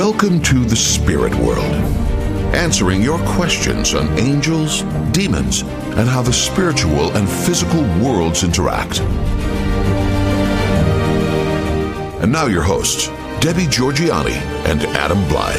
Welcome to the spirit world, answering your questions on angels, demons, and how the spiritual and physical worlds interact. And now your hosts, Debbie Georgianni and Adam Blai.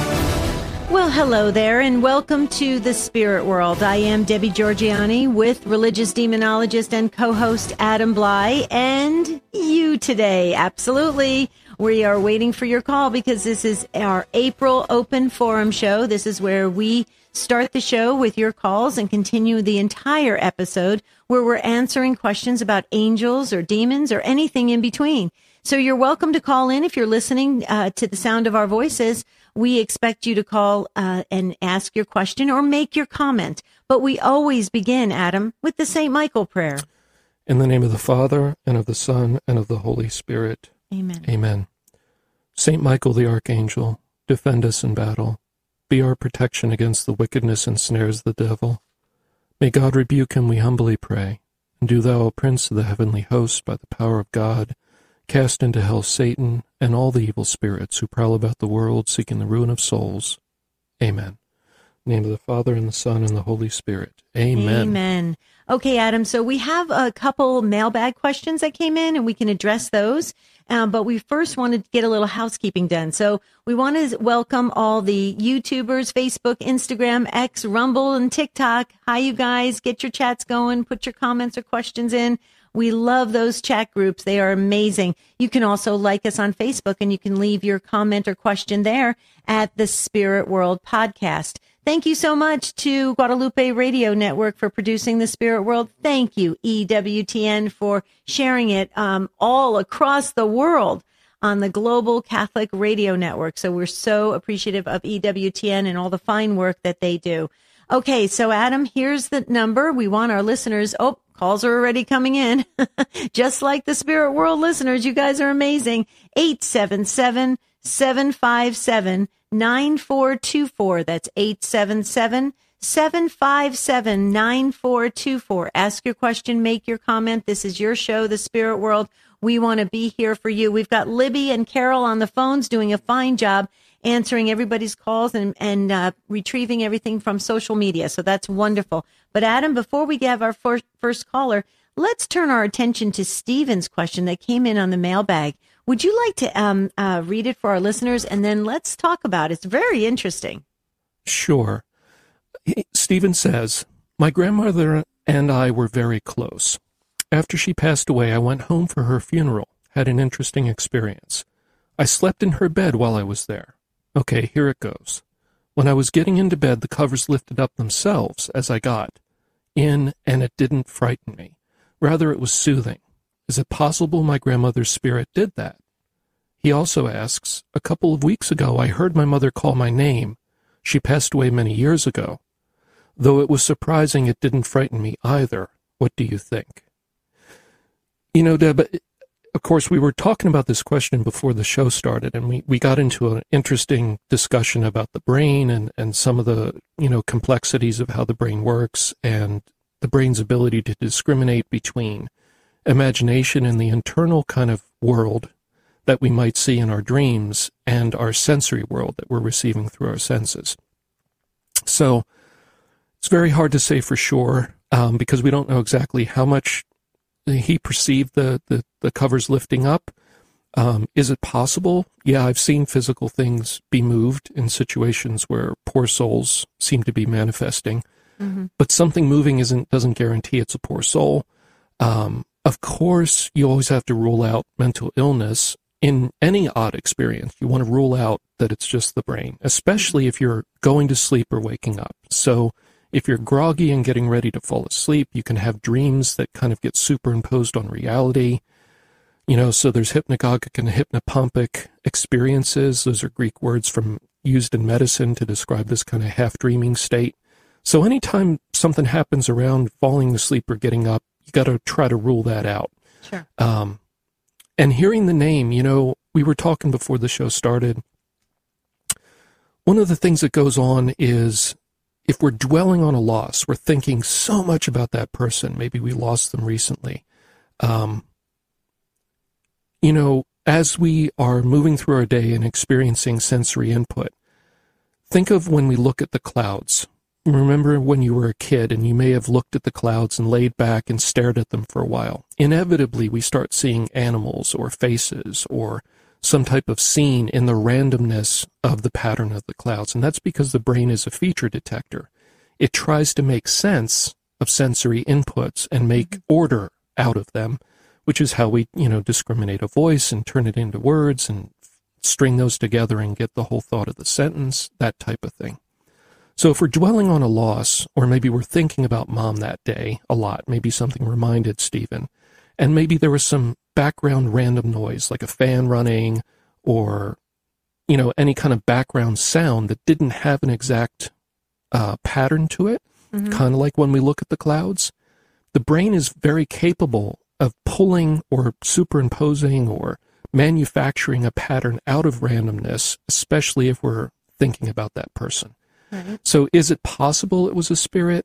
Well, hello there, and welcome to the Spirit World. I am Debbie Georgianni with religious demonologist and co-host Adam Blai, and you today. Absolutely. We are waiting for your call because this is our April Open Forum show. This is where we start the show with your calls and continue the entire episode where we're answering questions about angels or demons or anything in between. So you're welcome to call in if you're listening to the sound of our voices. We expect you to call and ask your question or make your comment. But we always begin, Adam, with the St. Michael prayer. In the name of the Father, and of the Son, and of the Holy Spirit. Amen. Amen. Saint Michael the Archangel, defend us in battle. Be our protection against the wickedness and snares of the devil. May God rebuke him, we humbly pray. And do thou, O Prince of the heavenly host, by the power of God, cast into hell Satan and all the evil spirits who prowl about the world seeking the ruin of souls. Amen. In the name of the Father, and the Son, and the Holy Spirit. Amen. Amen. Okay, Adam, so we have a couple mailbag questions that came in, and we can address those. But we first wanted to get a little housekeeping done. So we want to welcome all the YouTubers, Facebook, Instagram, X, Rumble, and TikTok. Hi, you guys. Get your chats going. Put your comments or questions in. We love those chat groups. They are amazing. You can also like us on Facebook, and you can leave your comment or question there at the Spirit World Podcast. Thank you so much to Guadalupe Radio Network for producing the Spirit World. Thank you, EWTN, for sharing it all across the world on the Global Catholic Radio Network. So we're so appreciative of EWTN and all the fine work that they do. Okay, so Adam, here's the number. We want our listeners. Oh, calls are already coming in. Just like the Spirit World listeners, you guys are amazing. 877-757-9424. That's 877-757-9424. Ask your question, make your comment. This is your show, The Spirit World. We want to be here for you. We've got Libby and Carol on the phones doing a fine job answering everybody's calls and retrieving everything from social media. So that's wonderful. But Adam, before we have our first caller, let's turn our attention to Stephen's question that came in on the mailbag. Would you like to read it for our listeners, and then let's talk about it? It's very interesting. Sure. Stephen says, my grandmother and I were very close. After she passed away, I went home for her funeral, had an interesting experience. I slept in her bed while I was there. Okay, here it goes. When I was getting into bed, the covers lifted up themselves as I got in, and it didn't frighten me. Rather, it was soothing. Is it possible my grandmother's spirit did that? He also asks, a couple of weeks ago, I heard my mother call my name. She passed away many years ago. Though it was surprising, it didn't frighten me either. What do you think? You know, Deb, of course, we were talking about this question before the show started, and we got into an interesting discussion about the brain and some of the, complexities of how the brain works and the brain's ability to discriminate between imagination and the internal kind of world that we might see in our dreams and our sensory world that we're receiving through our senses. So it's very hard to say for sure because we don't know exactly how much he perceived the covers lifting up. Is it possible? Yeah, I've seen physical things be moved in situations where poor souls seem to be manifesting. Mm-hmm. But something moving doesn't guarantee it's a poor soul. Of course, you always have to rule out mental illness. In any odd experience, you want to rule out that it's just the brain, especially if you're going to sleep or waking up. So if you're groggy and getting ready to fall asleep, you can have dreams that kind of get superimposed on reality. So there's hypnagogic and hypnopompic experiences. Those are Greek words used in medicine to describe this kind of half-dreaming state. So anytime something happens around falling asleep or getting up, you got to try to rule that out. Sure. And hearing the name, we were talking before the show started. One of the things that goes on is if we're dwelling on a loss, we're thinking so much about that person. Maybe we lost them recently. as we are moving through our day and experiencing sensory input, think of when we look at the clouds. Remember when you were a kid and you may have looked at the clouds and laid back and stared at them for a while. Inevitably, we start seeing animals or faces or some type of scene in the randomness of the pattern of the clouds. And that's because the brain is a feature detector. It tries to make sense of sensory inputs and make order out of them, which is how we, discriminate a voice and turn it into words and string those together and get the whole thought of the sentence, that type of thing. So if we're dwelling on a loss, or maybe we're thinking about Mom that day a lot, maybe something reminded Stephen, and maybe there was some background random noise, like a fan running, or, any kind of background sound that didn't have an exact pattern to it, kind of like when we look at the clouds, the brain is very capable of pulling or superimposing or manufacturing a pattern out of randomness, especially if we're thinking about that person. Right. So is it possible it was a spirit?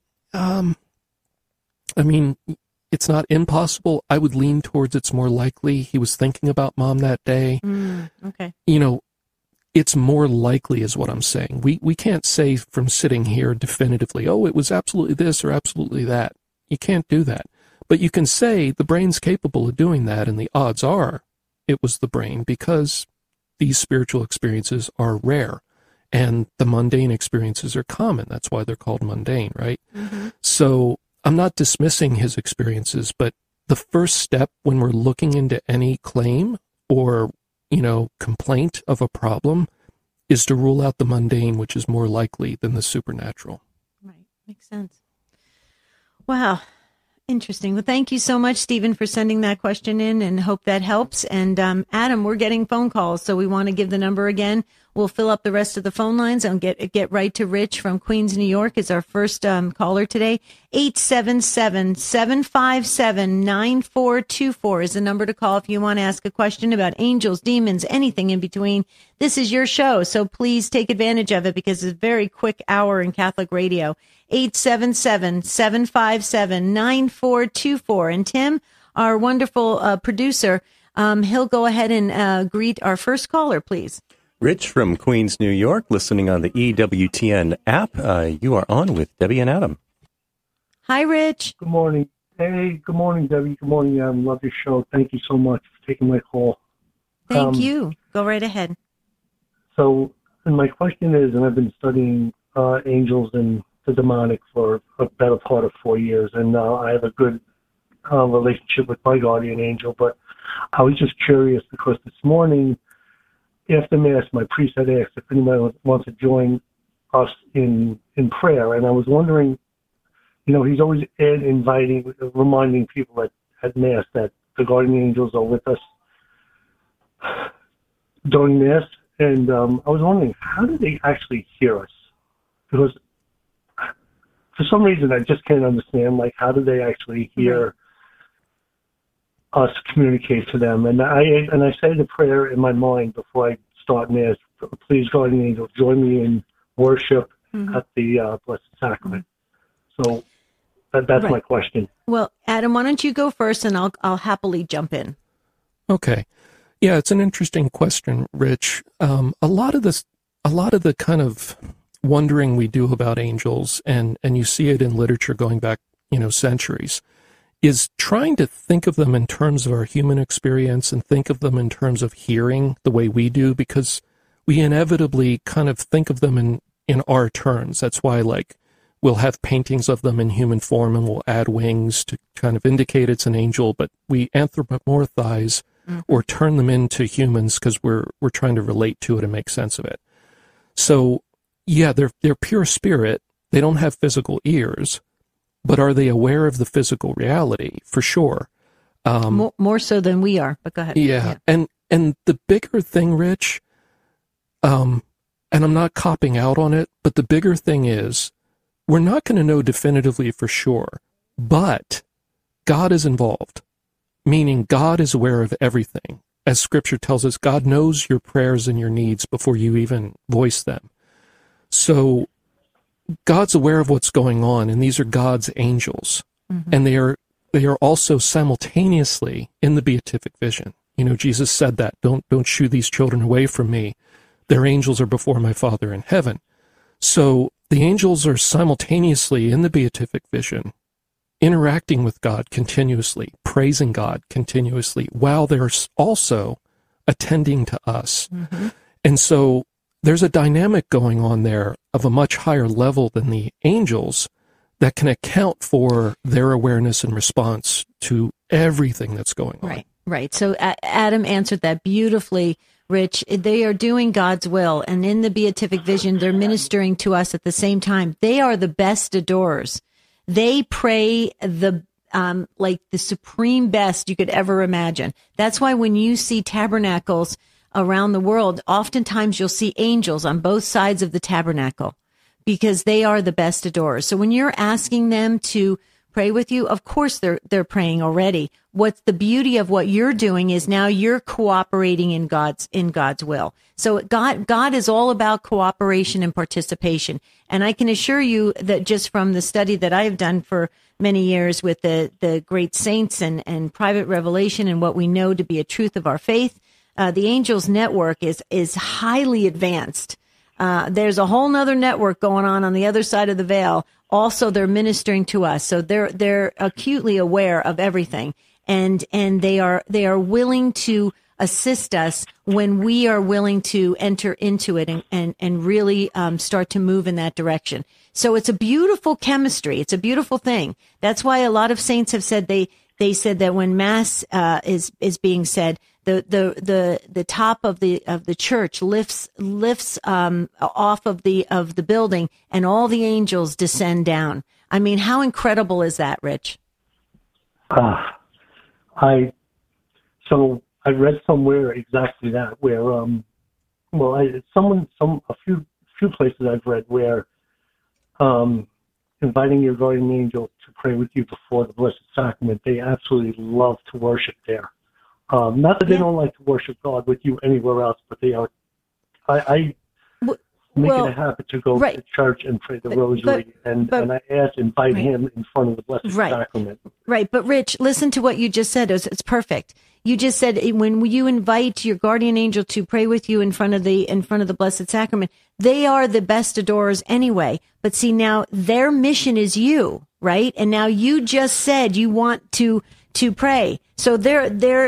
It's not impossible. I would lean towards it's more likely he was thinking about Mom that day. Okay. It's more likely is what I'm saying. We can't say from sitting here definitively, oh, it was absolutely this or absolutely that. You can't do that. But you can say the brain's capable of doing that, and the odds are it was the brain, because these spiritual experiences are rare and the mundane experiences are common. That's why they're called mundane, right? So I'm not dismissing his experiences, but the first step when we're looking into any claim or, complaint of a problem is to rule out the mundane, which is more likely than the supernatural. Right. Makes sense. Wow. Interesting. Well, thank you so much, Stephen, for sending that question in, and hope that helps. And Adam, we're getting phone calls, so we want to give the number again. We'll fill up the rest of the phone lines and get right to Rich from Queens, New York is our first caller today. 877-757-9424 is the number to call if you want to ask a question about angels, demons, anything in between. This is your show, so please take advantage of it because it's a very quick hour in Catholic radio. 877-757-9424. And Tim, our wonderful producer, he'll go ahead and greet our first caller, please. Rich from Queens, New York, listening on the EWTN app. You are on with Debbie and Adam. Hi, Rich. Good morning. Hey, good morning, Debbie. Good morning, Adam. Love your show. Thank you so much for taking my call. Thank you. Go right ahead. So, and my question is, and I've been studying angels and the demonic for a better part of 4 years, and I have a good relationship with my guardian angel, but I was just curious because this morning, after Mass, my priest had asked if anyone wants to join us in prayer, and I was wondering, he's always reminding people at Mass that the guardian angels are with us during Mass, and I was wondering, how do they actually hear us? Because for some reason, I just can't understand, how do they actually hear us communicate to them? And I say the prayer in my mind before I start Mass, please, guardian angel, join me in worship at the Blessed Sacrament. So that's my question. Well, Adam, why don't you go first, and I'll happily jump in. Okay. Yeah, it's an interesting question, Rich. A lot of the kind of wondering we do about angels, and you see it in literature going back, centuries, is trying to think of them in terms of our human experience and think of them in terms of hearing the way we do, because we inevitably kind of think of them in our terms. That's why, we'll have paintings of them in human form and we'll add wings to kind of indicate it's an angel, but we anthropomorphize or turn them into humans because we're trying to relate to it and make sense of it. So, yeah, they're pure spirit. They don't have physical ears, but are they aware of the physical reality? For sure. More so than we are, but go ahead. Yeah. And the bigger thing, Rich, and I'm not copping out on it, but the bigger thing is we're not going to know definitively for sure, but God is involved, meaning God is aware of everything. As Scripture tells us, God knows your prayers and your needs before you even voice them. So God's aware of what's going on, and these are God's angels. And they are also simultaneously in the beatific vision. Jesus said that. Don't shoo these children away from me. Their angels are before my Father in heaven. So the angels are simultaneously in the beatific vision, interacting with God continuously, praising God continuously, while they're also attending to us. Mm-hmm. And so there's a dynamic going on there of a much higher level than the angels that can account for their awareness and response to everything that's going on. Right. So Adam answered that beautifully, Rich. They are doing God's will, and in the beatific vision, they're ministering to us at the same time. They are the best adorers. They pray like the supreme best you could ever imagine. That's why when you see tabernacles around the world, oftentimes you'll see angels on both sides of the tabernacle, because they are the best adorers. So when you're asking them to pray with you, of course they're praying already. What's the beauty of what you're doing is now you're cooperating in God's will. So God is all about cooperation and participation. And I can assure you that just from the study that I've done for many years with the great saints and private revelation and what we know to be a truth of our faith, the angels network is highly advanced. There's a whole nother network going on the other side of the veil. Also, they're ministering to us. So they're acutely aware of everything. And they are willing to assist us when we are willing to enter into it and really start to move in that direction. So it's a beautiful chemistry. It's a beautiful thing. That's why a lot of saints have said they said that when Mass is being said, the top of the church lifts off of the building, and all the angels descend down. I mean, how incredible is that, Rich? I read somewhere exactly that, where a few places I've read where inviting your guardian angel to pray with you before the Blessed Sacrament, they absolutely love to worship there. Not that they don't like to worship God with you anywhere else, but they are. I make it a habit to go to church and pray the rosary, and I invite him in front of the Blessed Sacrament. Right, but Rich, listen to what you just said. It's perfect. You just said when you invite your guardian angel to pray with you in front of the Blessed Sacrament, they are the best adorers anyway. But see, now their mission is you, right? And now you just said you want to pray. So they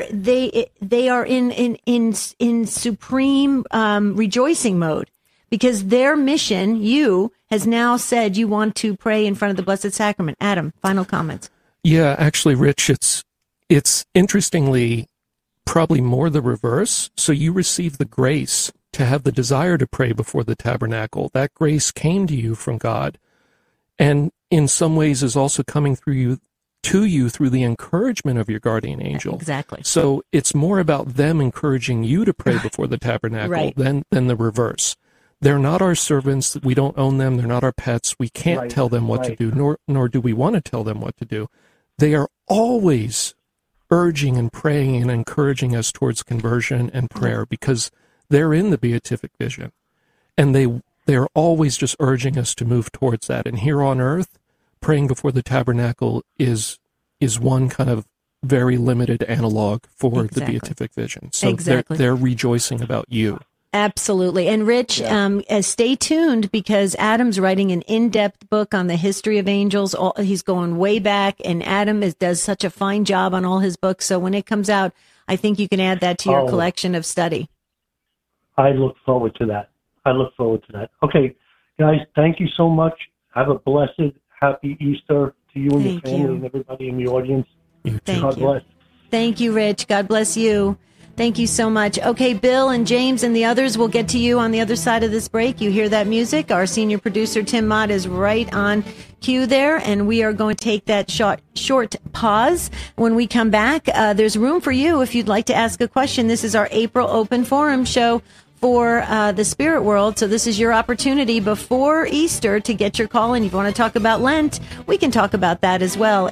are in supreme rejoicing mode, because their mission, you, has now said you want to pray in front of the Blessed Sacrament. Adam, final comments. Yeah, actually, Rich, it's interestingly probably more the reverse. So you receive the grace to have the desire to pray before the tabernacle. That grace came to you from God, and in some ways is also coming to you through the encouragement of your guardian angel. Exactly. So it's more about them encouraging you to pray before the tabernacle than the reverse. They're not our servants. We don't own them. They're not our pets. We can't tell them what to do, nor do we want to tell them what to do. They are always urging and praying and encouraging us towards conversion and prayer, because they're in the beatific vision. And they're always just urging us to move towards that. And here on earth, praying before the tabernacle is one kind of very limited analog for the beatific vision. So they're rejoicing about you. Absolutely. And Rich, stay tuned, because Adam's writing an in-depth book on the history of angels. He's going way back, and Adam does such a fine job on all his books. So when it comes out, I think you can add that to your collection of study. I look forward to that. Okay, guys, thank you so much. Have a blessed, happy Easter to you and your family and everybody in the audience. God bless. Thank you, Rich. God bless you. Thank you so much. Okay, Bill and James and the others will get to you on the other side of this break. You hear that music? Our senior producer, Tim Mott, is right on cue there, and we are going to take that short pause. When we come back, there's room for you if you'd like to ask a question. This is our April Open Forum show for the spirit world. So this is your opportunity before Easter to get your call in. If you want to talk about Lent, we can talk about that as well.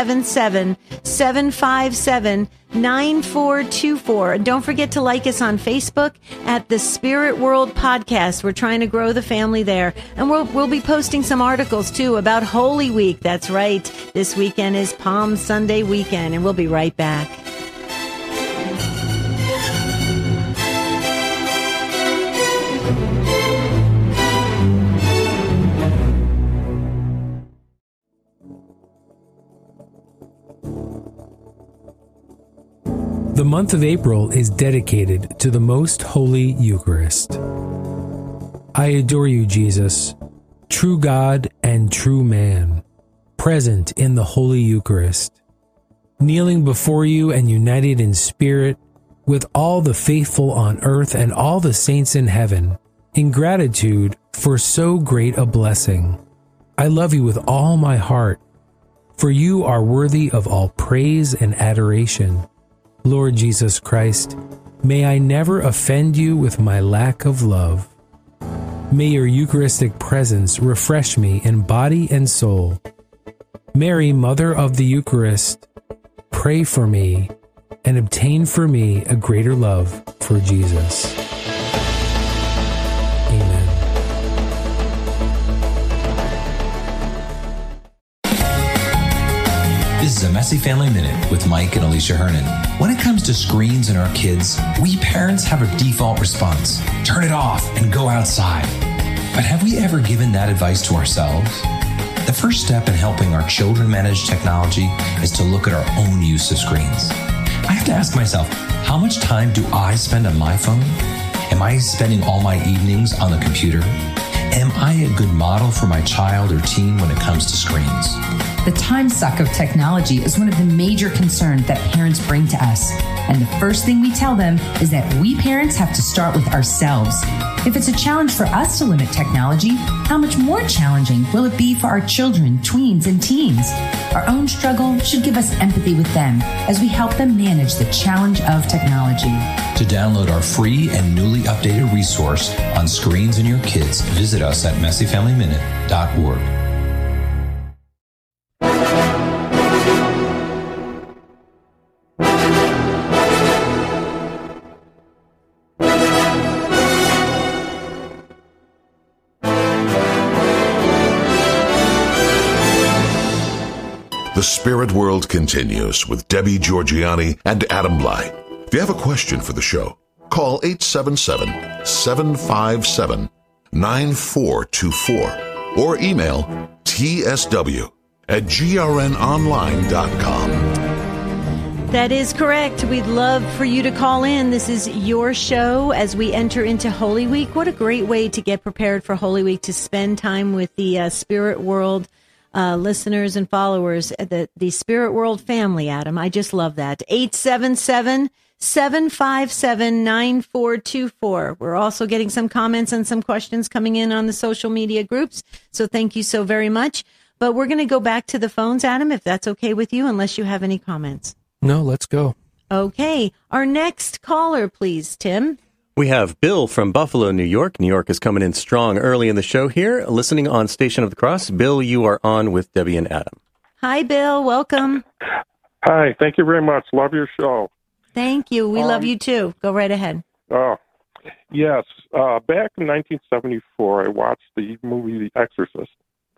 877-757-9424. And don't forget to like us on Facebook at the Spirit World Podcast. We're trying to grow the family there. And we'll be posting some articles too about Holy Week. That's right. This weekend is Palm Sunday weekend, and we'll be right back. The month of April is dedicated to the Most Holy Eucharist. I adore you, Jesus, true God and true man, present in the Holy Eucharist, kneeling before you and united in spirit with all the faithful on earth and all the saints in heaven, in gratitude for so great a blessing. I love you with all my heart, for you are worthy of all praise and adoration. Lord Jesus Christ, may I never offend you with my lack of love. May your Eucharistic presence refresh me in body and soul. Mary, Mother of the Eucharist, pray for me and obtain for me a greater love for Jesus. Amen. This is a Messy Family Minute with Mike and Alicia Hernan. When it comes to screens and our kids, we parents have a default response. Turn it off and go outside. But have we ever given that advice to ourselves? The first step in helping our children manage technology is to look at our own use of screens. I have to ask myself, how much time do I spend on my phone? Am I spending all my evenings on the computer? Am I a good model for my child or teen when it comes to screens? The time suck of technology is one of the major concerns that parents bring to us. And the first thing we tell them is that we parents have to start with ourselves. If it's a challenge for us to limit technology, how much more challenging will it be for our children, tweens, and teens? Our own struggle should give us empathy with them as we help them manage the challenge of technology. To download our free and newly updated resource on screens and your kids, visit us at messyfamilyminute.org. The Spirit World continues with Debbie Georgianni and Adam Blai. If you have a question for the show, call 877-757-9424 or email tsw@grnonline.com. That is correct. We'd love for you to call in. This is your show as we enter into Holy Week. What a great way to get prepared for Holy Week, to spend time with the Spirit World listeners and followers, the Spirit World family, Adam. I just love that. 877-757-9424. We're also getting some comments and some questions coming in on the social media groups, so thank you so very much. But we're going to go back to the phones, Adam, if that's okay with you, unless you have any comments. No, let's go. Okay. Our next caller, please, Tim. We have Bill from Buffalo, New York. New York is coming in strong early in the show here, listening on Station of the Cross. Bill, you are on with Debbie and Adam. Hi, Bill. Welcome. Hi. Thank you very much. Love your show. Thank you. We love you, too. Go right ahead. Yes. Back in 1974, I watched the movie The Exorcist.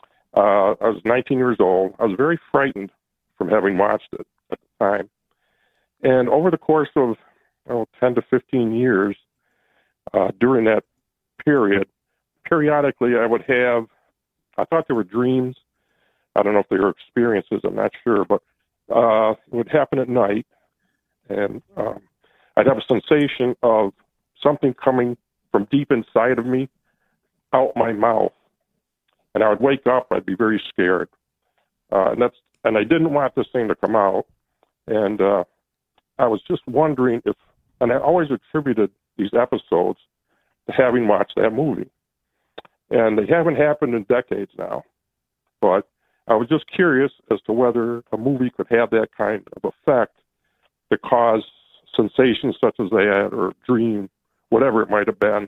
I was 19 years old. I was very frightened from having watched it at the time. And over the course of 10 to 15 years, during that period, periodically I would have, I thought they were dreams. I don't know if they were experiences, I'm not sure, but it would happen at night, and I'd have a sensation of something coming from deep inside of me out my mouth. And I would wake up, I'd be very scared. And I didn't want this thing to come out. And I was just wondering if, and I always attributed these episodes to having watched that movie. And they haven't happened in decades now. But I was just curious as to whether a movie could have that kind of effect to cause sensations such as they had, or dream, whatever it might have been.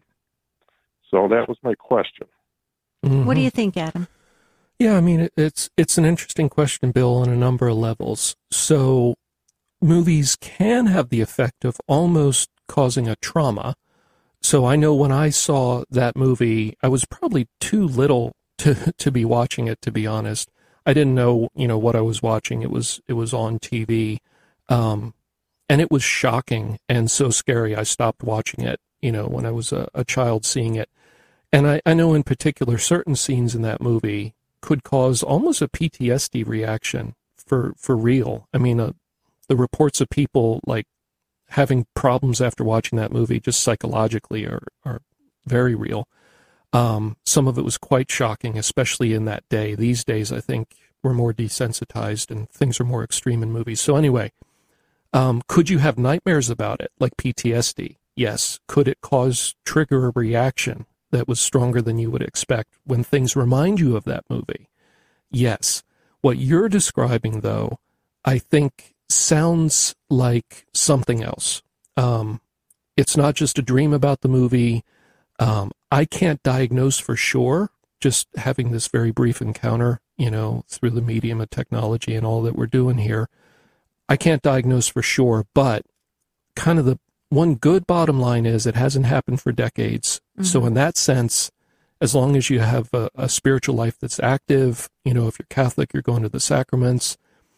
So that was my question. Mm-hmm. What do you think, Adam? Yeah, I mean, it's an interesting question, Bill, on a number of levels. So movies can have the effect of almost causing a trauma. So I know when I saw that movie, I was probably too little to be watching it, to be honest. I didn't know, what I was watching. It was on TV. And it was shocking and so scary. I stopped watching it, when I was a child seeing it. And I know in particular certain scenes in that movie could cause almost a PTSD reaction for real. I mean, the reports of people like having problems after watching that movie just psychologically are very real. Some of it was quite shocking, especially in that day. These days, I think we're more desensitized and things are more extreme in movies. So anyway, could you have nightmares about it, like PTSD? Yes. Could it trigger a reaction that was stronger than you would expect when things remind you of that movie? Yes. What you're describing, though, I think sounds like something else. It's not just a dream about the movie. I can't diagnose for sure, just having this very brief encounter, through the medium of technology and all that we're doing here. I can't diagnose for sure, but kind of the one good bottom line is it hasn't happened for decades. Mm-hmm. So in that sense, as long as you have a spiritual life that's active, if you're Catholic, you're going to the sacraments,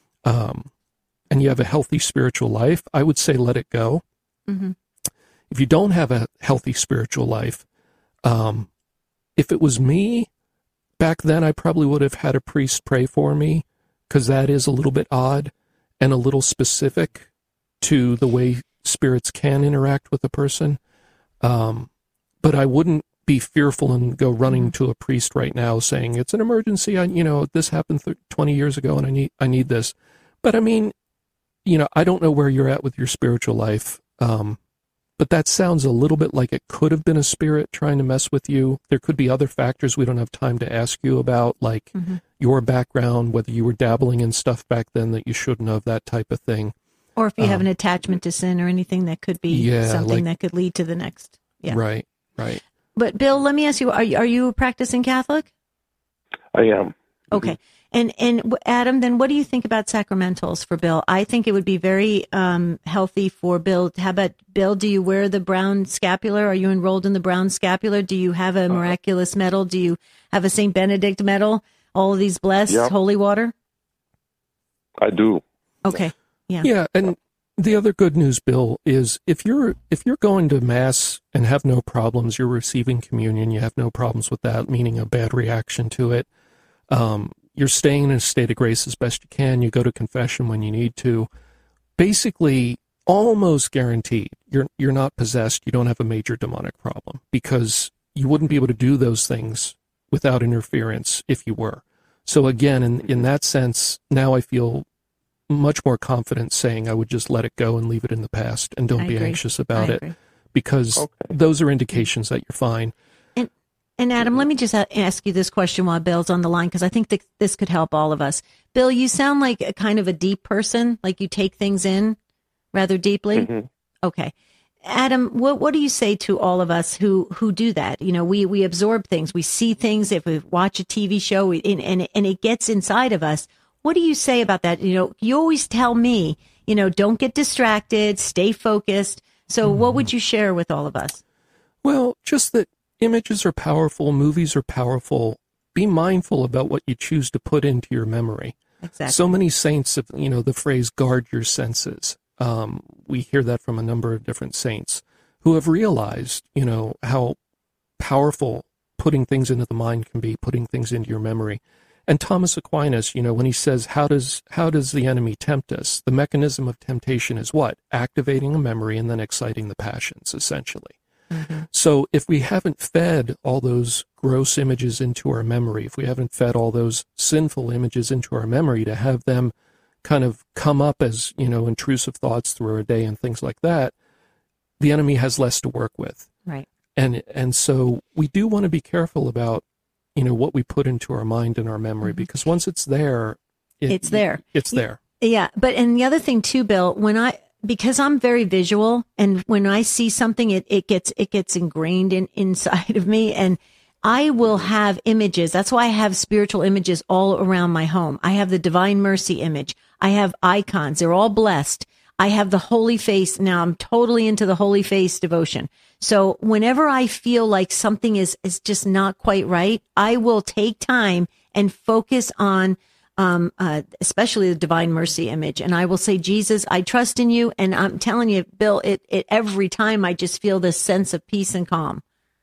and you have a healthy spiritual life, I would say let it go. Mm-hmm. If you don't have a healthy spiritual life, if it was me, back then I probably would have had a priest pray for me, because that is a little bit odd and a little specific to the way spirits can interact with a person. But I wouldn't be fearful and go running to a priest right now saying, it's an emergency, this happened 20 years ago and I need this. But I mean, I don't know where you're at with your spiritual life, but that sounds a little bit like it could have been a spirit trying to mess with you. There could be other factors we don't have time to ask you about, like your background, whether you were dabbling in stuff back then that you shouldn't have, that type of thing. Or if you have an attachment to sin or anything that could be something that could lead to the next. Yeah. Right. But Bill, let me ask you, are you a practicing Catholic? I am. Okay. And Adam, then what do you think about sacramentals for Bill? I think it would be very healthy for Bill. How about Bill? Do you wear the brown scapular? Are you enrolled in the brown scapular? Do you have a miraculous medal? Do you have a St. Benedict medal? All of these blessed holy water? I do. Okay. Yeah. Yeah, and the other good news, Bill, is if you're going to Mass and have no problems, you're receiving communion, you have no problems with that, meaning a bad reaction to it. You're staying in a state of grace as best you can. You go to confession when you need to. Basically, almost guaranteed, you're not possessed. You don't have a major demonic problem, because you wouldn't be able to do those things without interference if you were. So again, in that sense, now I feel much more confident saying I would just let it go and leave it in the past and don't be anxious about it, because those are indications that you're fine. And Adam, let me just ask you this question while Bill's on the line, because I think this could help all of us. Bill, you sound like a kind of a deep person, like you take things in rather deeply. Mm-hmm. Okay. Adam, what do you say to all of us who do that? We absorb things, we see things. If we watch a TV show and it gets inside of us, what do you say about that? You always tell me, don't get distracted, stay focused. So what would you share with all of us? Well, just that images are powerful, movies are powerful. Be mindful about what you choose to put into your memory. Exactly. So many saints have, the phrase guard your senses. We hear that from a number of different saints who have realized, how powerful putting things into the mind can be, putting things into your memory. And Thomas Aquinas, when he says, how does the enemy tempt us? The mechanism of temptation is what? Activating a memory and then exciting the passions, essentially. Mm-hmm. So if we haven't fed all those gross images into our memory, if we haven't fed all those sinful images into our memory to have them kind of come up as, intrusive thoughts through our day and things like that, the enemy has less to work with. Right. And so we do want to be careful about, what we put into our mind and our memory, because once it's there, it's there. It's there. Yeah. And the other thing too, Bill, because I'm very visual, and when I see something, it gets ingrained inside of me, and I will have images. That's why I have spiritual images all around my home. I have the Divine Mercy image. I have icons. They're all blessed. I have the Holy Face. Now I'm totally into the Holy Face devotion. So whenever I feel like something is just not quite right, I will take time and focus on especially the Divine Mercy image. And I will say, Jesus, I trust in you. And I'm telling you, Bill, it every time I just feel this sense of peace and calm.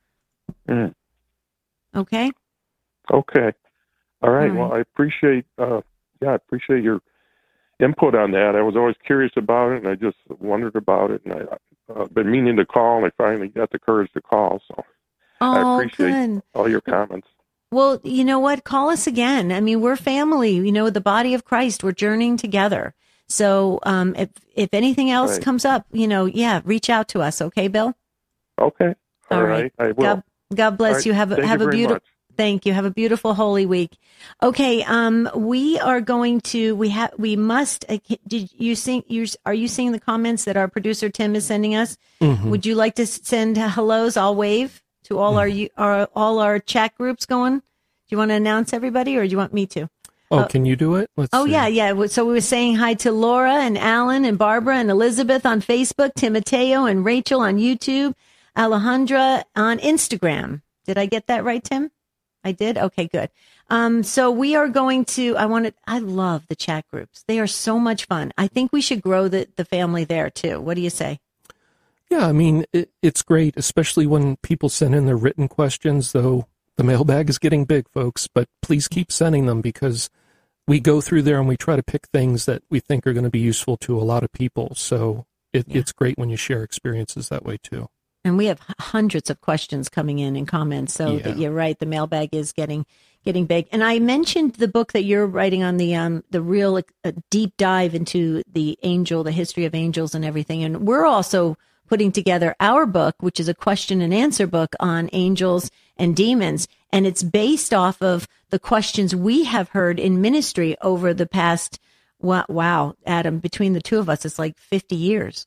Mm. Okay. Okay. All right. Well, I appreciate, I appreciate your input on that. I was always curious about it, and I just wondered about it, and I've been meaning to call, and I finally got the courage to call. So I appreciate all your comments. Well, you know what? Call us again. I mean, we're family, you know, the body of Christ. We're journeying together. So if anything else comes up, you know, reach out to us. Okay, Bill? Okay. All right. I will. God bless you. Have a beautiful. Thank you. Have a beautiful Holy Week. Okay. We are going to. We must. Did you see? Are you seeing the comments that our producer Tim is sending us? Mm-hmm. Would you like to send hellos? I'll wave to all our chat groups going. Do you want to announce everybody, or do you want me to? Oh, can you do it? Let's see. Yeah. So we were saying hi to Laura and Alan and Barbara and Elizabeth on Facebook, Timoteo and Rachel on YouTube, Alejandra on Instagram. Did I get that right, Tim? I did? Okay, good. So we are going to, I love the chat groups. They are so much fun. I think we should grow the family there too. What do you say? Yeah, I mean, it's great, especially when people send in their written questions, though the mailbag is getting big, folks, but please keep sending them because we go through there and we try to pick things that we think are going to be useful to a lot of people. So it's great when you share experiences that way too. And we have hundreds of questions coming in comments. So that you're right. The mailbag is getting big. And I mentioned the book that you're writing on the real deep dive into the history of angels and everything. And we're also putting together our book, which is a question and answer book on angels and demons. And it's based off of the questions we have heard in ministry over the past, wow, Adam, between the two of us, it's like 50 years,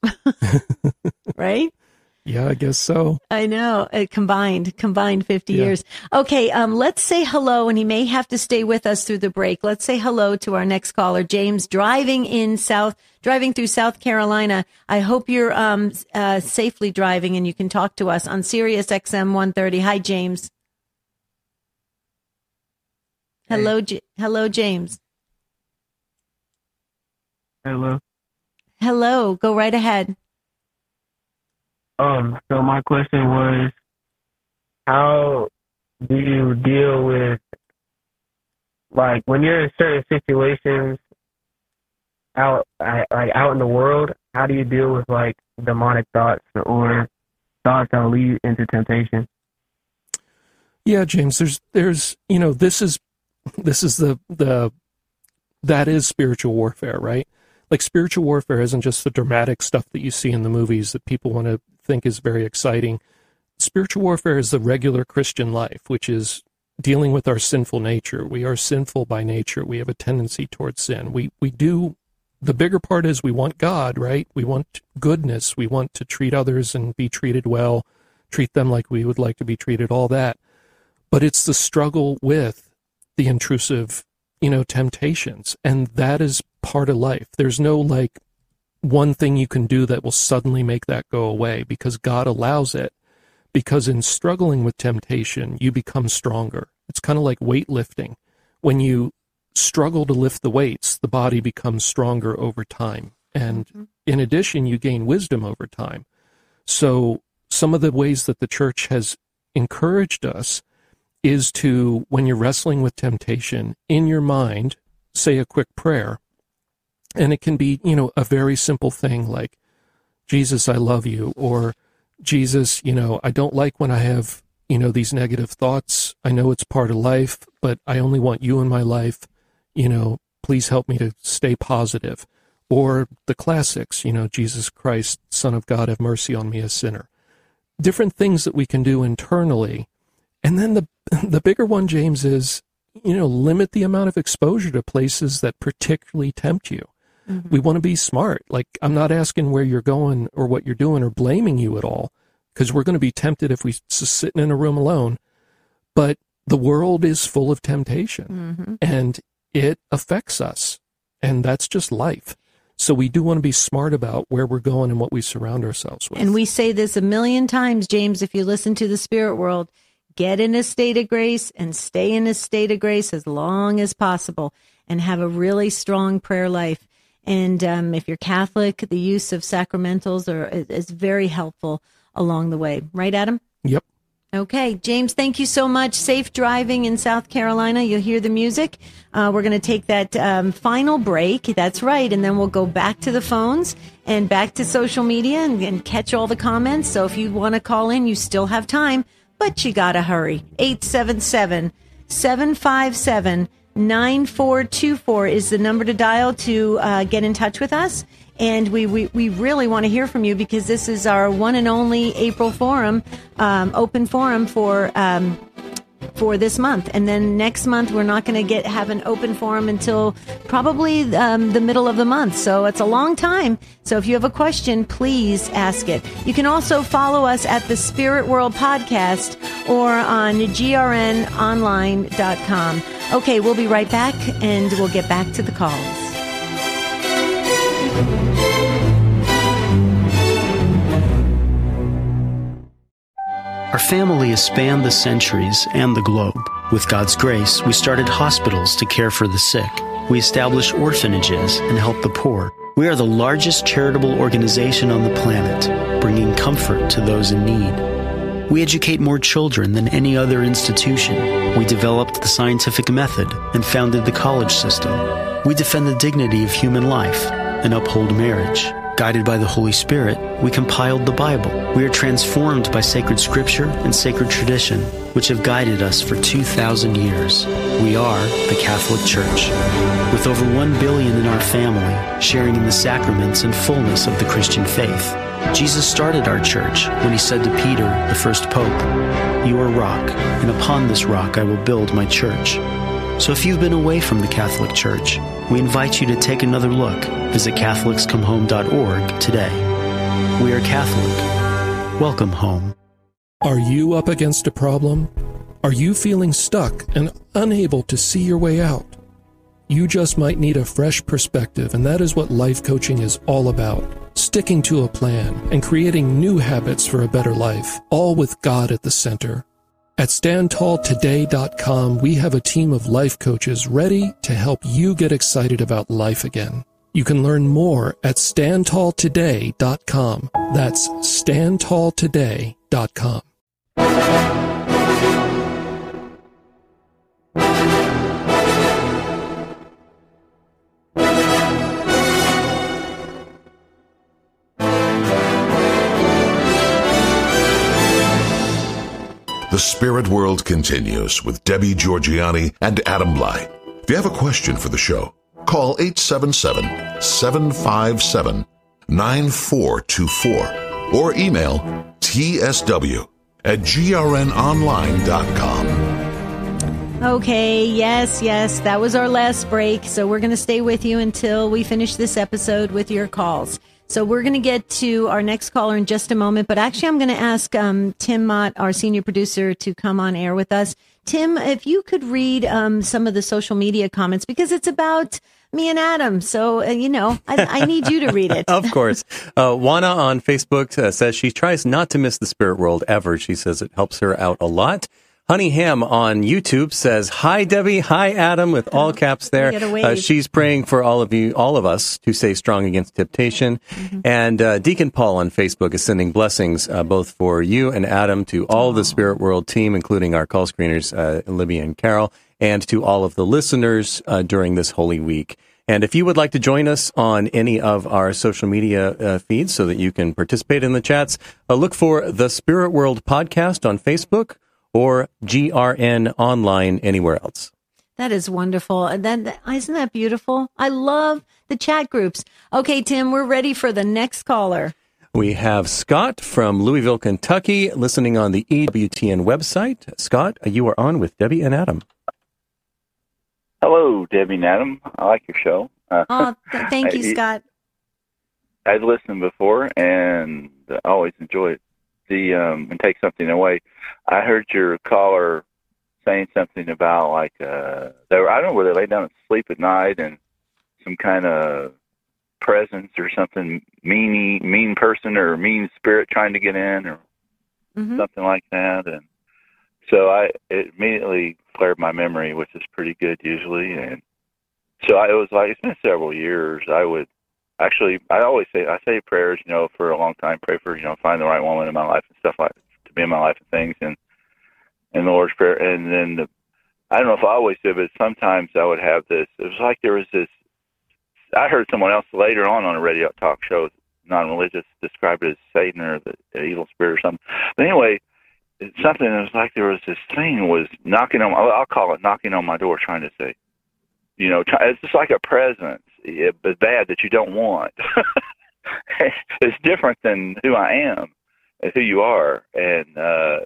right? Yeah, I guess so. I know. Combined 50 years. Okay, let's say hello, and he may have to stay with us through the break. Let's say hello to our next caller, James, driving through South Carolina. I hope you're safely driving and you can talk to us on Sirius XM 130. Hi, James. Hey. Hello, James. Hello. Go right ahead. So my question was, how do you deal with, like, when you're in certain situations out in the world, how do you deal with, like, demonic thoughts or thoughts that lead into temptation? Yeah, James, there's this is that is spiritual warfare, right? Like, spiritual warfare isn't just the dramatic stuff that you see in the movies that people want to think is very exciting. Spiritual warfare is the regular Christian life, which is dealing with our sinful nature. We are sinful by nature. We have a tendency towards sin. We do, the bigger part is we want God, right? We want goodness. We want to treat others and be treated well, treat them like we would like to be treated, all that. But it's the struggle with the intrusive, temptations. And that is part of life. There's no, like, one thing you can do that will suddenly make that go away, because God allows it. Because in struggling with temptation, you become stronger. It's kind of like weightlifting. When you struggle to lift the weights, the body becomes stronger over time. And in addition, you gain wisdom over time. So some of the ways that the church has encouraged us is to, when you're wrestling with temptation, in your mind, say a quick prayer. And it can be, a very simple thing like, Jesus, I love you, or Jesus, I don't like when I have, these negative thoughts. I know it's part of life, but I only want you in my life. Please help me to stay positive. Or the classics, Jesus Christ, Son of God, have mercy on me, a sinner. Different things that we can do internally. And then the bigger one, James, is, limit the amount of exposure to places that particularly tempt you. Mm-hmm. We want to be smart. Like, I'm not asking where you're going or what you're doing or blaming you at all, because we're going to be tempted if we're sitting in a room alone. But the world is full of temptation, and it affects us, and that's just life. So we do want to be smart about where we're going and what we surround ourselves with. And we say this a million times, James, if you listen to the spirit world, get in a state of grace and stay in a state of grace as long as possible and have a really strong prayer life. And if you're Catholic, the use of sacramentals is very helpful along the way. Right, Adam? Yep. Okay, James, thank you so much. Safe driving in South Carolina. You'll hear the music. We're going to take that final break. That's right. And then we'll go back to the phones and back to social media and catch all the comments. So if you want to call in, you still have time, but you got to hurry. 877-757-9424 is the number to dial to get in touch with us. And we really want to hear from you because this is our one and only April forum, open forum for this month. And then next month, we're not going to have an open forum until probably the middle of the month. So it's a long time. So if you have a question, please ask it. You can also follow us at the Spirit World Podcast or on grnonline.com. Okay, we'll be right back and we'll get back to the calls. Our family has spanned the centuries and the globe. With God's grace, we started hospitals to care for the sick. We established orphanages and helped the poor. We are the largest charitable organization on the planet, bringing comfort to those in need. We educate more children than any other institution. We developed the scientific method and founded the college system. We defend the dignity of human life and uphold marriage. Guided by the Holy Spirit, we compiled the Bible. We are transformed by sacred scripture and sacred tradition, which have guided us for 2,000 years. We are the Catholic Church. With over 1 billion in our family, sharing in the sacraments and fullness of the Christian faith. Jesus started our church when he said to Peter, the first pope, "You are rock, and upon this rock I will build my church." So if you've been away from the Catholic Church, we invite you to take another look. Visit CatholicsComeHome.org today. We are Catholic. Welcome home. Are you up against a problem? Are you feeling stuck and unable to see your way out? You just might need a fresh perspective, and that is what life coaching is all about. Sticking to a plan and creating new habits for a better life, all with God at the center. At StandTallToday.com, we have a team of life coaches ready to help you get excited about life again. You can learn more at StandTallToday.com. That's StandTallToday.com. The Spirit World continues with Debbie Georgianni and Adam Blai. If you have a question for the show, call 877-757-9424 or email tsw@grnonline.com. Okay, yes, that was our last break. So we're going to stay with you until we finish this episode with your calls. So we're going to get to our next caller in just a moment. But actually, I'm going to ask Tim Mott, our senior producer, to come on air with us. Tim, if you could read some of the social media comments, because it's about me and Adam. So, I need you to read it. Of course. Juana on Facebook says she tries not to miss the Spirit World ever. She says it helps her out a lot. Honey Ham on YouTube says, "Hi, Debbie. Hi, Adam," with all caps there. She's praying for all of us, to stay strong against temptation. Mm-hmm. And Deacon Paul on Facebook is sending blessings both for you and Adam, to all the Spirit World team, including our call screeners, Libby and Carol, and to all of the listeners during this Holy Week. And if you would like to join us on any of our social media feeds so that you can participate in the chats, look for the Spirit World Podcast on Facebook, or GRN Online anywhere else. That is wonderful. Isn't that beautiful? I love the chat groups. Okay, Tim, we're ready for the next caller. We have Scott from Louisville, Kentucky, listening on the EWTN website. Scott, you are on with Debbie and Adam. Hello, Debbie and Adam. I like your show. Thank you, Scott. I've listened before, and I always enjoy it. And take something away. I heard your caller saying something about I don't know, where they lay down and sleep at night, and some kind of presence or something, mean person or mean spirit trying to get in, or something like that. And so it immediately flared my memory, which is pretty good usually. And so it was like, it's been several years. I always say prayers, for a long time, pray for, find the right woman in my life and stuff like to be in my life and things. And in the Lord's Prayer. And then I don't know if I always did, but sometimes I would have this. It was like there was this. I heard someone else later on a radio talk show, non-religious, describe it as Satan or the evil spirit or something. But anyway, it's something that was like there was this thing was knocking on. I'll call it knocking on my door, trying to say, it's just like a presence, but bad that you don't want. It's different than who I am, and who you are, and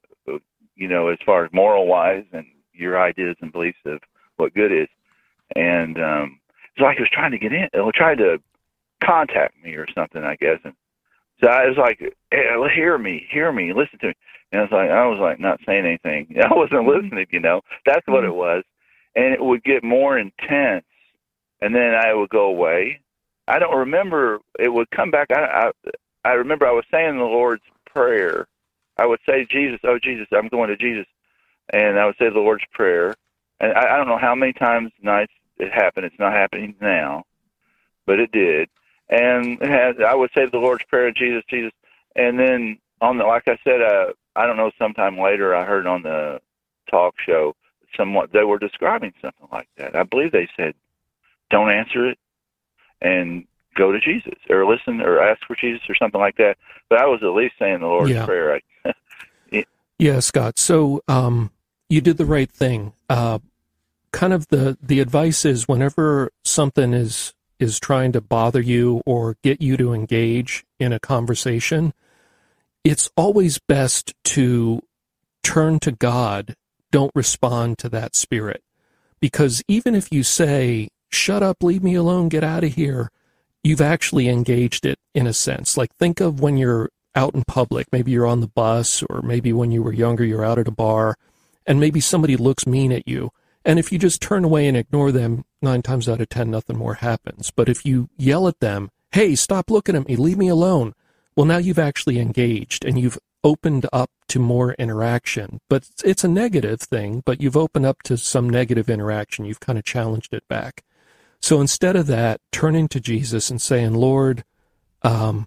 as far as moral wise and your ideas and beliefs of what good is, and it's like it was trying to get in. It tried to contact me or something, I guess. And so I was like, hey, hear me, listen to me. And I was like not saying anything. I wasn't listening, That's what it was. And it would get more intense, and then I would go away. I don't remember. It would come back. I remember I was saying the Lord's Prayer. I would say, Jesus, oh, Jesus, I'm going to Jesus. And I would say the Lord's Prayer. And I don't know how many times nights it happened. It's not happening now, but it did. And I would say the Lord's Prayer, Jesus, Jesus. And then, like I said, I don't know, sometime later I heard on the talk show, they were describing something like that. I believe they said, don't answer it and go to Jesus, or listen, or ask for Jesus, or something like that. But I was at least saying the Lord's Prayer. Yeah, Scott. So you did the right thing. Kind of the advice is whenever something is trying to bother you or get you to engage in a conversation, it's always best to turn to God. Don't respond to that spirit. Because even if you say, shut up, leave me alone, get out of here, you've actually engaged it in a sense. Like, think of when you're out in public, maybe you're on the bus, or maybe when you were younger, you're out at a bar, and maybe somebody looks mean at you. And if you just turn away and ignore them, 9 times out of 10, nothing more happens. But if you yell at them, hey, stop looking at me, leave me alone, well, now you've actually engaged, and you've opened up to more interaction. But it's a negative thing, but you've opened up to some negative interaction. You've kind of challenged it back. So instead of that, turning to Jesus and saying, Lord, I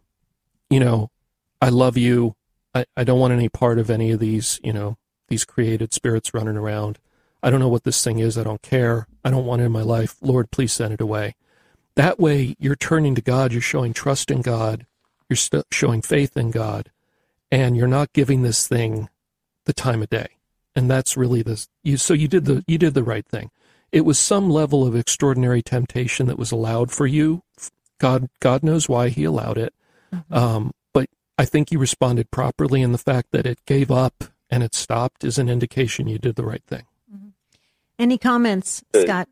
love you. I don't want any part of any of these, these created spirits running around. I don't know what this thing is. I don't care. I don't want it in my life. Lord, please send it away. That way, you're turning to God. You're showing trust in God. You're showing faith in God. And you're not giving this thing the time of day. And that's really so you did the right thing. It was some level of extraordinary temptation that was allowed for you. God knows why he allowed it. Mm-hmm. But I think you responded properly, and the fact that it gave up and it stopped is an indication you did the right thing. Mm-hmm. Any comments, Scott?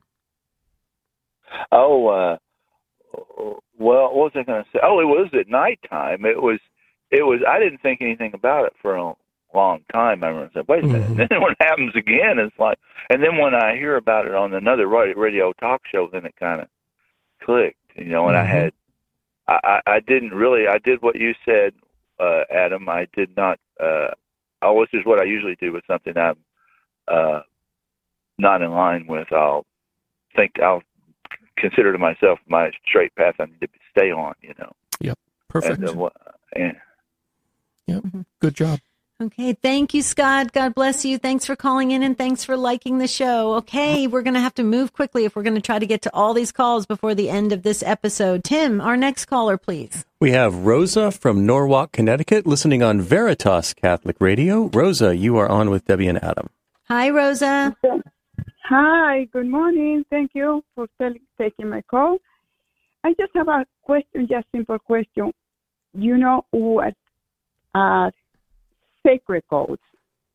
Well, what was I going to say? Oh, it was at nighttime. It was, I didn't think anything about it for a long time. I remember saying, wait a minute. And then when it happens again, it's like, and then when I hear about it on another radio talk show, then it kind of clicked, and I didn't really, I did what you said, Adam. I did not, this is what I usually do with something I'm not in line with. I'll consider to myself my straight path I need to stay on, Yep. Perfect. Yep. Mm-hmm. Good job. Okay. Thank you, Scott. God bless you. Thanks for calling in, and thanks for liking the show. Okay. We're going to have to move quickly if we're going to try to get to all these calls before the end of this episode. Tim, our next caller, please. We have Rosa from Norwalk, Connecticut, listening on Veritas Catholic Radio. Rosa, you are on with Debbie and Adam. Hi, Rosa. Hi, good morning. Thank you for taking my call. I just have a question, just simple question. You know what are sacred codes?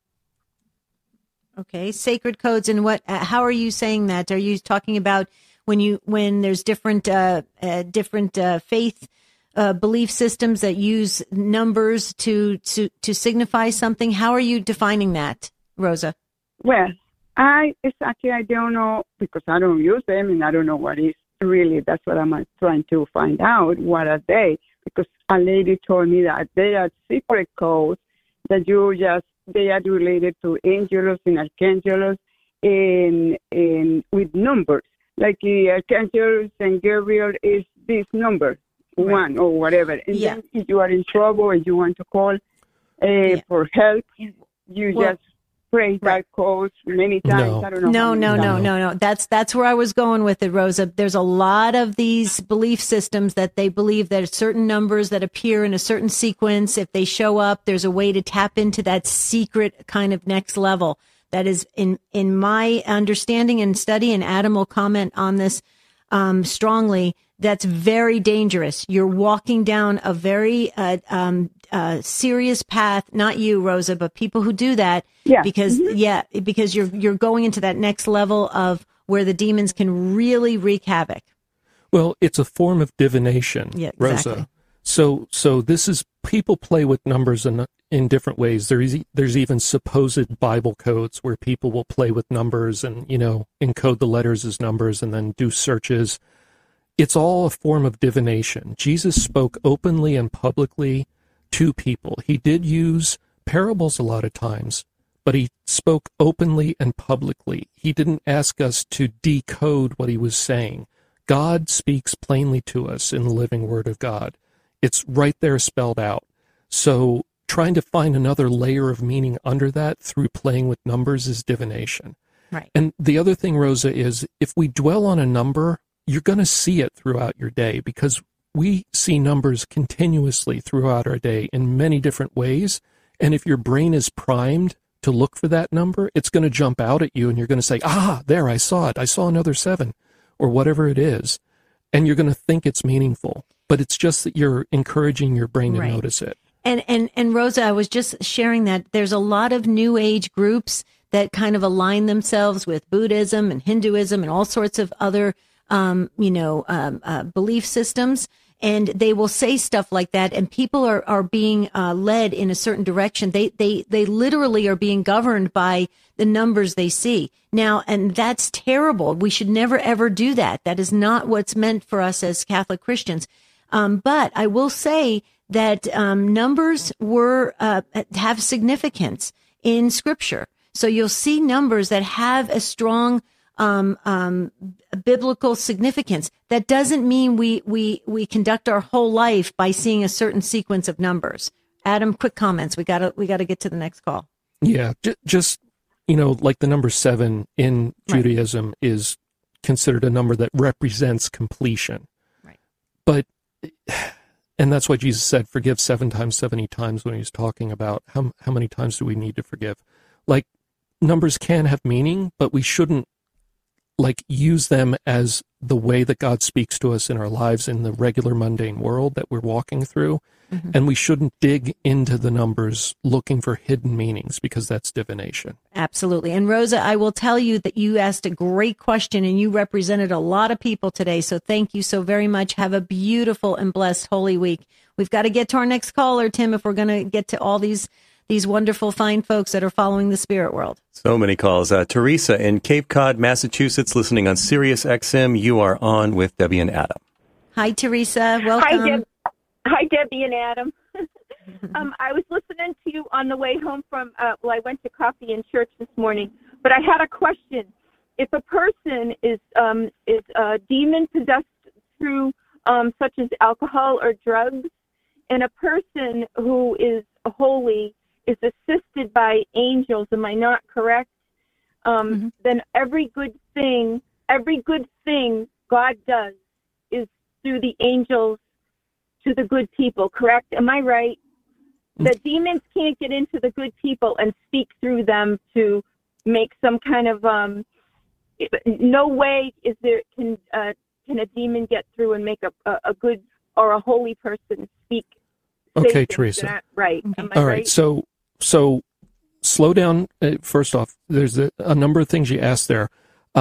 Okay, sacred codes, and what? How are you saying that? Are you talking about when there's different faith belief systems that use numbers to signify something? How are you defining that, Rosa? Well, I don't know, because I don't use them and I don't know what is really. That's what I'm trying to find out. What are they? Because a lady told me that they are secret codes that they are related to angels and archangels and with numbers. Like the archangels and Gabriel is this number, right, 1 or whatever. And then if you are in trouble and you want to call for help, you just pray that cause many times. I don't know. No. That's where I was going with it, Rosa. There's a lot of these belief systems that they believe that certain numbers that appear in a certain sequence, if they show up, there's a way to tap into that secret kind of next level. That is in my understanding and study, and Adam will comment on this strongly. That's very dangerous. You're walking down a very serious path. Not you, Rosa, but people who do that. Yeah. Because because you're going into that next level of where the demons can really wreak havoc. Well, it's a form of divination, Rosa. Exactly. So this is, people play with numbers in different ways. There's even supposed Bible codes where people will play with numbers and, encode the letters as numbers and then do searches. It's all a form of divination. Jesus spoke openly and publicly to people. He did use parables a lot of times, but he spoke openly and publicly. He didn't ask us to decode what he was saying. God speaks plainly to us in the living word of God. It's right there spelled out. So trying to find another layer of meaning under that through playing with numbers is divination. Right. And the other thing, Rosa, is if we dwell on a number, you're going to see it throughout your day, because we see numbers continuously throughout our day in many different ways. And if your brain is primed to look for that number, it's going to jump out at you and you're going to say, there, I saw it. I saw another 7 or whatever it is. And you're going to think it's meaningful, but it's just that you're encouraging your brain to notice it. And Rosa, I was just sharing that there's a lot of new age groups that kind of align themselves with Buddhism and Hinduism and all sorts of other belief systems, and they will say stuff like that, and people are being led in a certain direction. They literally are being governed by the numbers they see now, and that's terrible. We should never ever do that. That is not what's meant for us as Catholic Christians. But I will say that numbers have significance in Scripture. So you'll see numbers that have a strong biblical significance. That doesn't mean we conduct our whole life by seeing a certain sequence of numbers. Adam, quick comments. We gotta get to the next call. Yeah, just like the number 7 in Judaism is considered a number that represents completion. Right. But and that's why Jesus said, "Forgive 7 times 70 times," when he was talking about how many times do we need to forgive. Like, numbers can have meaning, but we shouldn't use them as the way that God speaks to us in our lives in the regular mundane world that we're walking through. Mm-hmm. And we shouldn't dig into the numbers looking for hidden meanings, because that's divination. Absolutely. And Rosa, I will tell you that you asked a great question and you represented a lot of people today. So thank you so very much. Have a beautiful and blessed Holy Week. We've got to get to our next caller, Tim, if we're going to get to all these wonderful, fine folks that are following the spirit world. So many calls. Teresa in Cape Cod, Massachusetts, listening on Sirius XM. You are on with Debbie and Adam. Hi, Teresa. Welcome. Hi, Debbie and Adam. I was listening to you on the way home from, I went to coffee in church this morning, but I had a question. If a person is demon-possessed through such as alcohol or drugs, and a person who is holy is assisted by angels, am I not correct? Then every good thing God does is through the angels to the good people, correct? Am I right? The demons can't get into the good people and speak through them to make some kind of, no way is there, can a demon get through and make a good or a holy person speak? Okay, Teresa. Right. Am I All right. So slow down. First off, there's a number of things you asked there.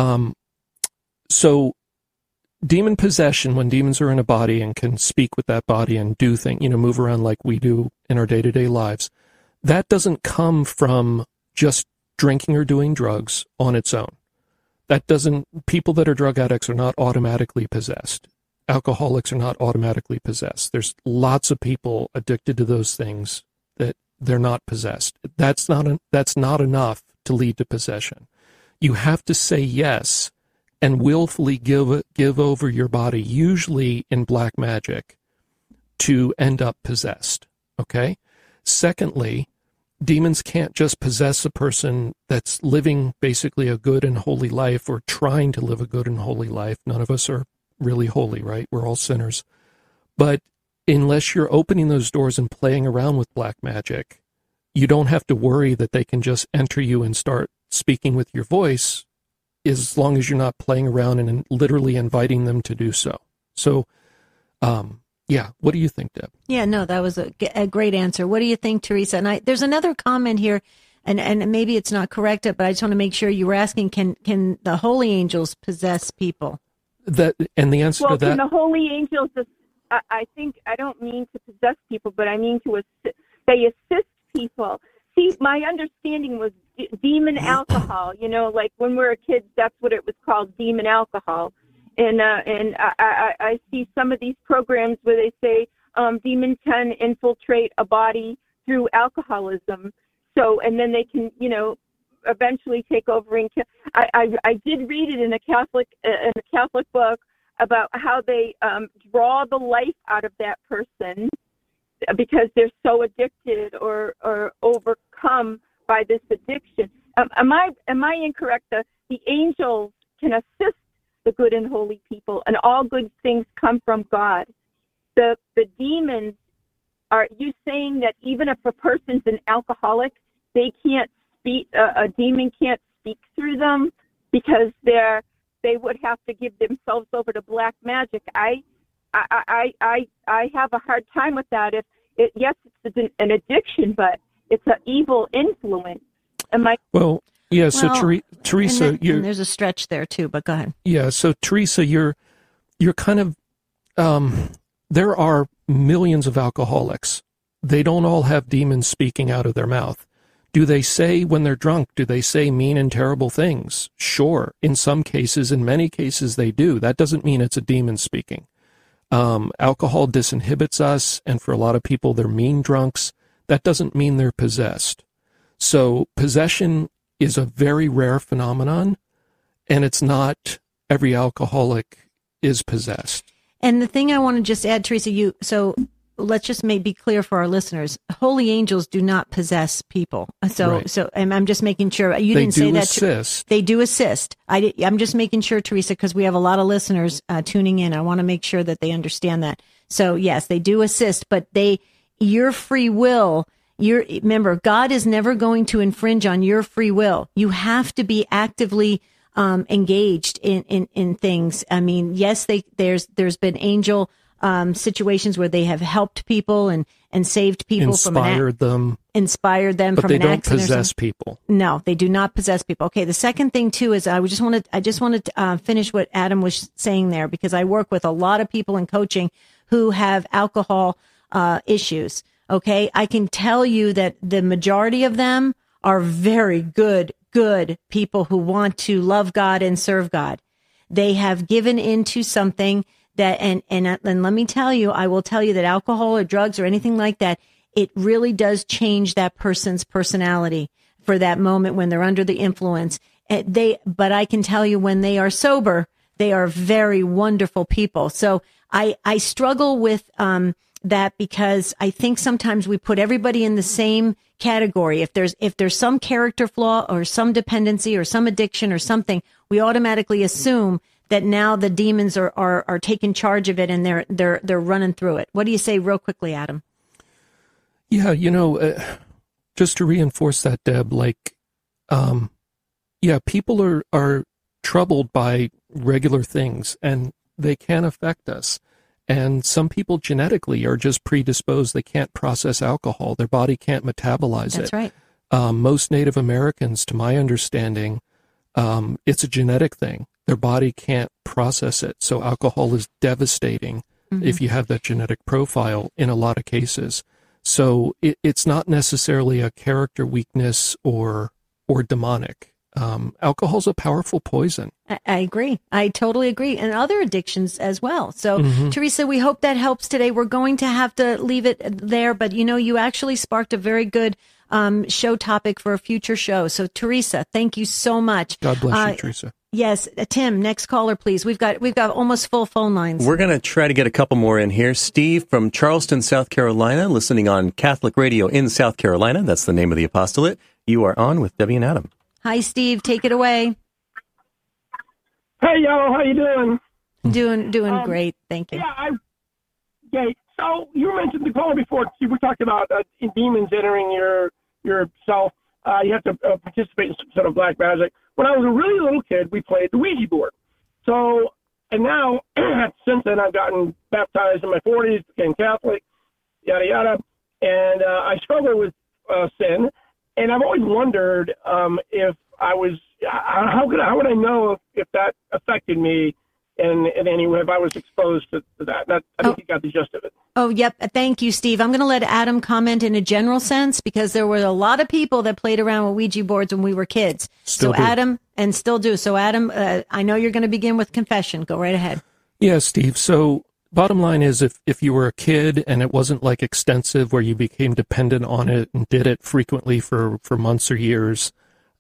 So demon possession, when demons are in a body and can speak with that body and do things, move around like we do in our day-to-day lives, that doesn't come from just drinking or doing drugs on its own. People that are drug addicts are not automatically possessed. Alcoholics are not automatically possessed. There's lots of people addicted to those things that they're not possessed. That's not enough to lead to possession. You have to say yes and willfully give over your body, usually in black magic, to end up possessed. Okay? Secondly, demons can't just possess a person that's living basically a good and holy life or trying to live a good and holy life. None of us are really holy, right? We're all sinners. But unless you're opening those doors and playing around with black magic, you don't have to worry that they can just enter you and start speaking with your voice, as long as you're not playing around and literally inviting them to do so. So, yeah, what do you think, Deb? Yeah, no, that was a great answer. What do you think, Teresa? And there's another comment here, and maybe it's not correct, but I just want to make sure you were asking, can the holy angels possess people? And the answer to that... Well, can the holy angels, I think, I don't mean to possess people, but I mean to assist. They assist people. See, my understanding was demon alcohol. You know, like when we were kids, that's what it was called, demon alcohol. And I see some of these programs where they say demons can infiltrate a body through alcoholism. So, and then they can, you know, eventually take over and kill. I did read it in a Catholic book about how they draw the life out of that person because they're so addicted or overcome by this addiction. Am I incorrect? The angels can assist the good and holy people, and all good things come from God. The demons, are you saying that even if a person's an alcoholic, they can't speak? A demon can't speak through them because they would have to give themselves over to black magic. I have a hard time with that. Yes, it's an addiction, but it's an evil influence. Well, yeah. So Teresa, and there's a stretch there too. But go ahead. Yeah. So Teresa, you're kind of. There are millions of alcoholics. They don't all have demons speaking out of their mouth. Do they say when they're drunk? Do they say mean and terrible things? Sure. In some cases, in many cases, they do. That doesn't mean it's a demon speaking. Alcohol disinhibits us, and for a lot of people, they're mean drunks. That doesn't mean they're possessed. So possession is a very rare phenomenon, and it's not every alcoholic is possessed. And the thing I want to just add, Teresa, so let's just be clear for our listeners. Holy angels do not possess people. So I'm just making sure you didn't say that. Assist. They do assist. I'm just making sure, Teresa, because we have a lot of listeners tuning in. I want to make sure that they understand that. So yes, they do assist, but your free will. Remember, God is never going to infringe on your free will. You have to be actively engaged in things. I mean, yes, there's been angel situations where they have helped people and saved people inspired them from an accident. But they don't possess people. No, they do not possess people. Okay, the second thing too is I just wanted to finish what Adam was saying there, because I work with a lot of people in coaching who have alcohol issues. Okay, I can tell you that the majority of them are very good people who want to love God and serve God. They have given into something that, and let me tell you, I will tell you that alcohol or drugs or anything like that, it really does change that person's personality for that moment when they're under the influence. But I can tell you when they are sober, they are very wonderful people. So I struggle with, that, because I think sometimes we put everybody in the same category. If there's some character flaw or some dependency or some addiction or something, we automatically assume that now the demons are taking charge of it and they're running through it. What do you say real quickly, Adam? Yeah, just to reinforce that, Deb, people are troubled by regular things and they can affect us. And some people genetically are just predisposed. They can't process alcohol. Their body can't metabolize it. That's right. Most Native Americans, to my understanding, it's a genetic thing. Their body can't process it. So alcohol is devastating if you have that genetic profile in a lot of cases. So it's not necessarily a character weakness or demonic. Alcohol's a powerful poison. I agree. I totally agree. And other addictions as well. So, Teresa, we hope that helps today. We're going to have to leave it there, but you actually sparked a very good show topic for a future show. So, Teresa, thank you so much. God bless you, Teresa. Yes, Tim, next caller, please. We've got almost full phone lines. We're going to try to get a couple more in here. Steve from Charleston, South Carolina, listening on Catholic Radio in South Carolina. That's the name of the apostolate. You are on with Debbie and Adam. Hi, Steve. Take it away. Hey, y'all. How you doing? Doing great. Thank you. Okay. So you mentioned the caller before. You were talking about demons entering your self. You have to participate in some sort of black magic. When I was a really little kid, we played the Ouija board. So, and now, since then, I've gotten baptized in my 40s, became Catholic, yada, yada. And I struggle with sin. And I've always wondered if I was, how would I know if that affected me in any way, if I was exposed to that? I think you got the gist of it. Oh, yep. Thank you, Steve. I'm going to let Adam comment in a general sense because there were a lot of people that played around with Ouija boards when we were kids. Still do. Adam, and still do. So, Adam, I know you're going to begin with confession. Go right ahead. Yeah, Steve. So, bottom line is if you were a kid and it wasn't like extensive where you became dependent on it and did it frequently for months or years,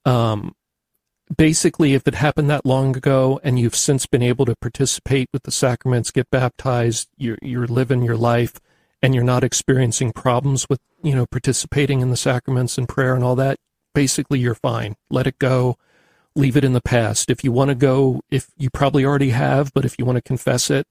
basically, if it happened that long ago and you've since been able to participate with the sacraments, get baptized, you're living your life, and you're not experiencing problems with, participating in the sacraments and prayer and all that, basically you're fine. Let it go. Leave it in the past. If you want to go, if you probably already have, but if you want to confess it,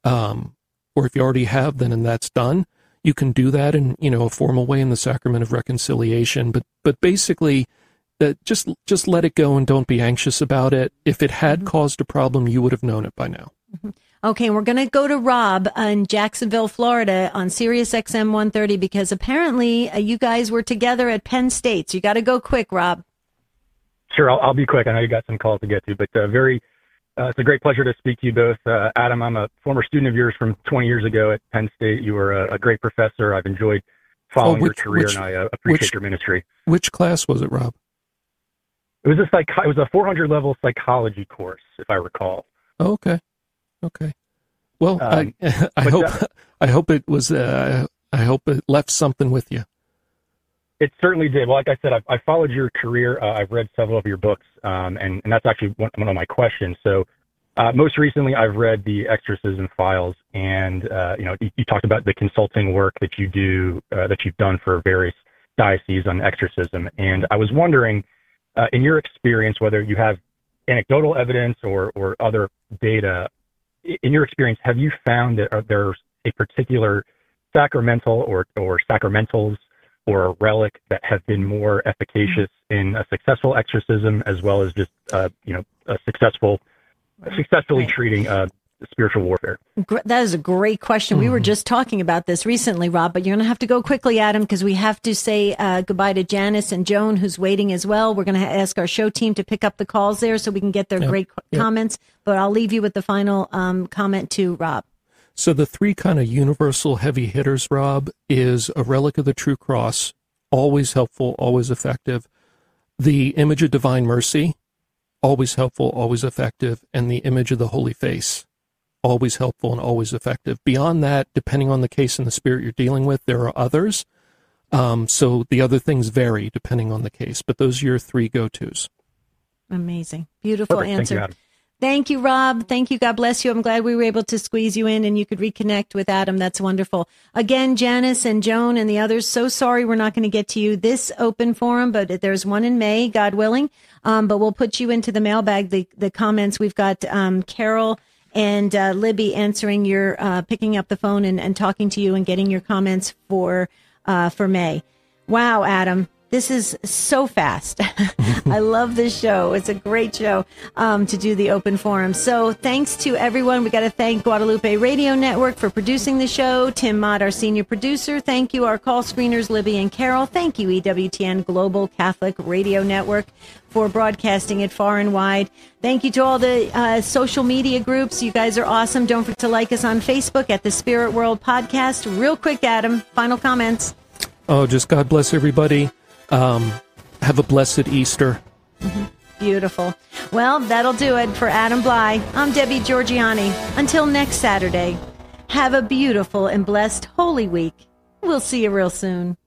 or if you already have, then and that's done, you can do that in, a formal way in the sacrament of reconciliation. But basically, just let it go and don't be anxious about it. If it had caused a problem, you would have known it by now. Okay, we're going to go to Rob in Jacksonville, Florida on Sirius XM 130 because apparently you guys were together at Penn State. So you got to go quick, Rob. Sure, I'll be quick. I know you got some calls to get to, but it's a great pleasure to speak to you both. Adam, I'm a former student of yours from 20 years ago at Penn State. You were a great professor. I've enjoyed following your career, and I appreciate your ministry. Which class was it, Rob? It was a 400 level psychology course, if I recall. Oh, okay. Well, I hope it left something with you. It certainly did. Well, like I said, I followed your career. I've read several of your books, and that's actually one of my questions. So, most recently, I've read the Exorcism Files, and you talked about the consulting work that you do, that you've done for various dioceses on exorcism, and I was wondering, in your experience, whether you have anecdotal evidence or other data, in your experience, have you found that there's a particular sacramental or sacramentals or a relic that have been more efficacious in a successful exorcism as well as just successfully treating spiritual warfare? That is a great question. We were just talking about this recently, Rob, but you're going to have to go quickly, Adam, because we have to say goodbye to Janice and Joan, who's waiting as well. We're going to ask our show team to pick up the calls there so we can get their great comments, but I'll leave you with the final comment to Rob. So the three kind of universal heavy hitters, Rob, is a relic of the true cross, always helpful, always effective. The image of divine mercy, always helpful, always effective. And the image of the holy face, always helpful and always effective. Beyond that, depending on the case and the spirit you're dealing with, there are others. So the other things vary depending on the case, but those are your three go-tos. Amazing. Beautiful answer. Thank you, Thank you, Rob. Thank you. God bless you. I'm glad we were able to squeeze you in and you could reconnect with Adam. That's wonderful. Again, Janice and Joan and the others, so sorry we're not going to get to you this open forum, but there's one in May, God willing. But we'll put you into the mailbag, the comments. We've got Carol and Libby answering your, picking up the phone and talking to you and getting your comments for May. Wow, Adam. This is so fast. I love this show. It's a great show to do the open forum. So thanks to everyone. We got to thank Guadalupe Radio Network for producing the show. Tim Mott, our senior producer. Thank you, our call screeners, Libby and Carol. Thank you, EWTN Global Catholic Radio Network, for broadcasting it far and wide. Thank you to all the social media groups. You guys are awesome. Don't forget to like us on Facebook at the Spirit World Podcast. Real quick, Adam, final comments. Oh, just God bless everybody. Have a blessed Easter. Beautiful. Well, that'll do it for Adam Bly. I'm Debbie Georgiani. Until next Saturday, have a beautiful and blessed Holy Week. We'll see you real soon.